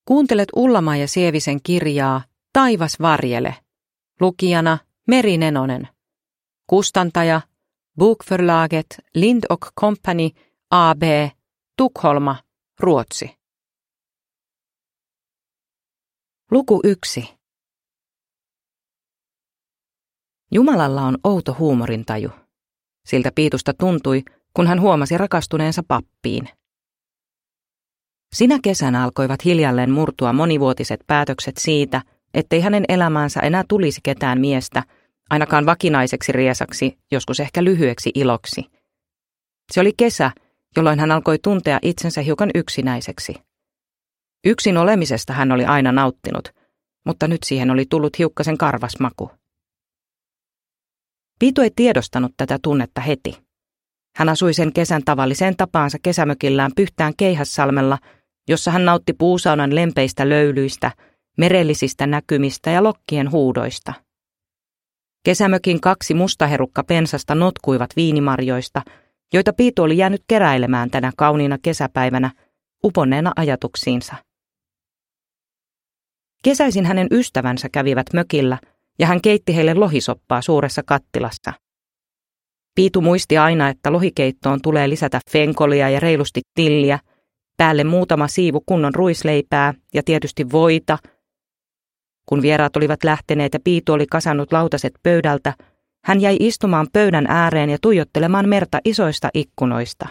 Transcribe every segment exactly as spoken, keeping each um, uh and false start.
Kuuntelet Ulla-Maija Sievisen kirjaa Taivas varjele. Lukijana Meri Nenonen. Kustantaja Bokförlaget Lind och Company A B, Tukholma, Ruotsi. Luku yksi. Jumalalla on outo huumorintaju. Siltä Piitusta tuntui, kun hän huomasi rakastuneensa pappiin. Sinä kesänä alkoivat hiljalleen murtua monivuotiset päätökset siitä, ettei hänen elämäänsä enää tulisi ketään miestä, ainakaan vakinaiseksi riesaksi, joskus ehkä lyhyeksi iloksi. Se oli kesä, jolloin hän alkoi tuntea itsensä hiukan yksinäiseksi. Yksin olemisesta hän oli aina nauttinut, mutta nyt siihen oli tullut hiukkasen karvas maku. Piitu ei tiedostanut tätä tunnetta heti. Hän asui sen kesän tavalliseen tapaansa kesämökillään Pyhtään Keihässalmella, jossa hän nautti puusaunan lempeistä löylyistä, merellisistä näkymistä ja lokkien huudoista. Kesämökin kaksi mustaherukka pensasta notkuivat viinimarjoista, joita Piitu oli jäänyt keräilemään tänä kauniina kesäpäivänä, uponneena ajatuksiinsa. Kesäisin hänen ystävänsä kävivät mökillä, ja hän keitti heille lohisoppaa suuressa kattilassa. Piitu muisti aina, että lohikeittoon tulee lisätä fenkolia ja reilusti tilliä, päälle muutama siivu kunnon ruisleipää ja tietysti voita. Kun vieraat olivat lähteneet ja Piitu oli kasannut lautaset pöydältä, hän jäi istumaan pöydän ääreen ja tuijottelemaan merta isoista ikkunoista.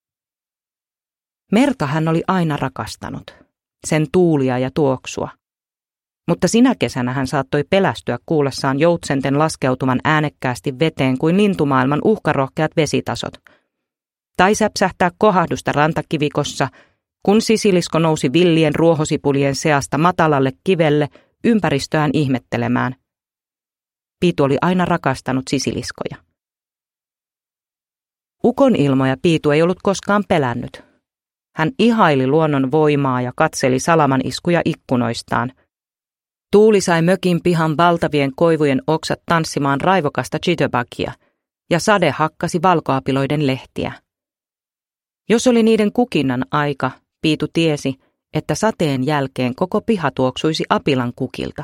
Merta hän oli aina rakastanut, sen tuulia ja tuoksua. Mutta sinä kesänä hän saattoi pelästyä kuullessaan joutsenten laskeutuman äänekkäästi veteen kuin lintumaailman uhkarohkeat vesitasot. Tai säpsähtää kohahdusta rantakivikossa, kun sisilisko nousi villien ruohosipulien seasta matalalle kivelle ympäristöään ihmettelemään. Piitu oli aina rakastanut sisiliskoja. Ukonilmoja Piitu ei ollut koskaan pelännyt. Hän ihaili luonnon voimaa ja katseli salaman iskuja ikkunoistaan. Tuuli sai mökin pihan valtavien koivujen oksat tanssimaan raivokasta jitterbugia, ja sade hakkasi valkoapiloiden lehtiä. Jos oli niiden kukinnan aika, Piitu tiesi, että sateen jälkeen koko piha tuoksuisi apilan kukilta.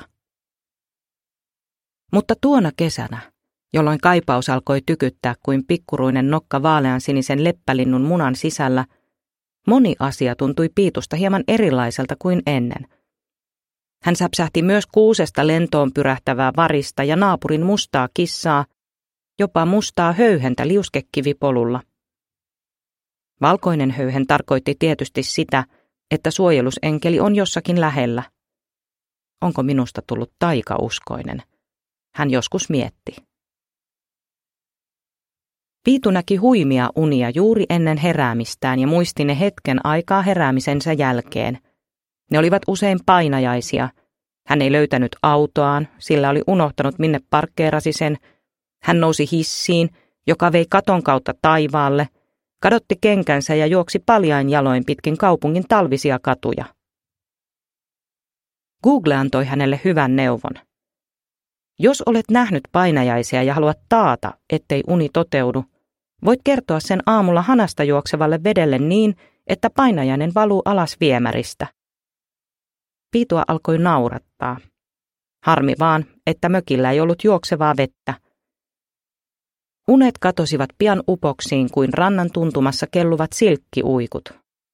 Mutta tuona kesänä, jolloin kaipaus alkoi tykyttää kuin pikkuruinen nokka vaaleansinisen leppälinnun munan sisällä, moni asia tuntui Piitusta hieman erilaiselta kuin ennen. Hän säpsähti myös kuusesta lentoon pyrähtävää varista ja naapurin mustaa kissaa, jopa mustaa höyhentä liuskekivipolulla. Valkoinen höyhen tarkoitti tietysti sitä, että suojelusenkeli on jossakin lähellä. Onko minusta tullut taikauskoinen? Hän joskus mietti. Piitu näki huimia unia juuri ennen heräämistään ja muisti ne hetken aikaa heräämisensä jälkeen. Ne olivat usein painajaisia. Hän ei löytänyt autoaan, sillä oli unohtanut minne parkkeerasi sen. Hän nousi hissiin, joka vei katon kautta taivaalle, kadotti kenkänsä ja juoksi paljain jaloin pitkin kaupungin talvisia katuja. Google antoi hänelle hyvän neuvon. Jos olet nähnyt painajaisia ja haluat taata, ettei uni toteudu, voit kertoa sen aamulla hanasta juoksevalle vedelle niin, että painajainen valuu alas viemäristä. Piitua alkoi naurattaa. Harmi vaan, että mökillä ei ollut juoksevaa vettä. Unet katosivat pian upoksiin kuin rannan tuntumassa kelluvat silkkiuikut.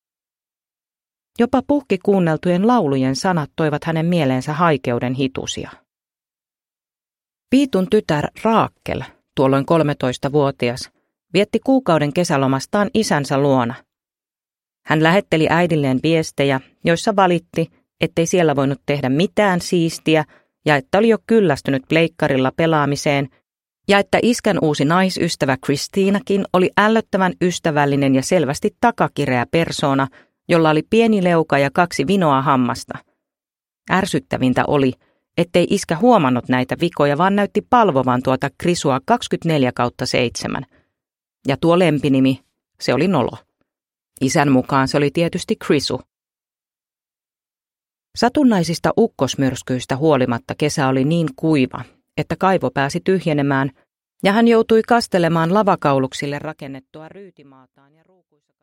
Jopa puhki kuunneltujen laulujen sanat toivat hänen mieleensä haikeuden hitusia. Piitun tytär Raakel, tuolloin kolmetoistavuotias, vietti kuukauden kesälomastaan isänsä luona. Hän lähetteli äidilleen viestejä, joissa valitti, ettei siellä voinut tehdä mitään siistiä ja että oli jo kyllästynyt pleikkarilla pelaamiseen ja että iskän uusi naisystävä Kristiinakin oli ällöttävän ystävällinen ja selvästi takakireä persoona, jolla oli pieni leuka ja kaksi vinoa hammasta. Ärsyttävintä oli, ettei iskä huomannut näitä vikoja, vaan näytti palvovan tuota Krisua kaksikymmentäneljä kautta seitsemän. Ja tuo lempinimi, se oli Nolo. Isän mukaan se oli tietysti Krisu. Satunnaisista ukkosmyrskyistä huolimatta kesä oli niin kuiva, että kaivo pääsi tyhjenemään, ja hän joutui kastelemaan lavakauluksille rakennettua ryytimaataan ja ruukuissa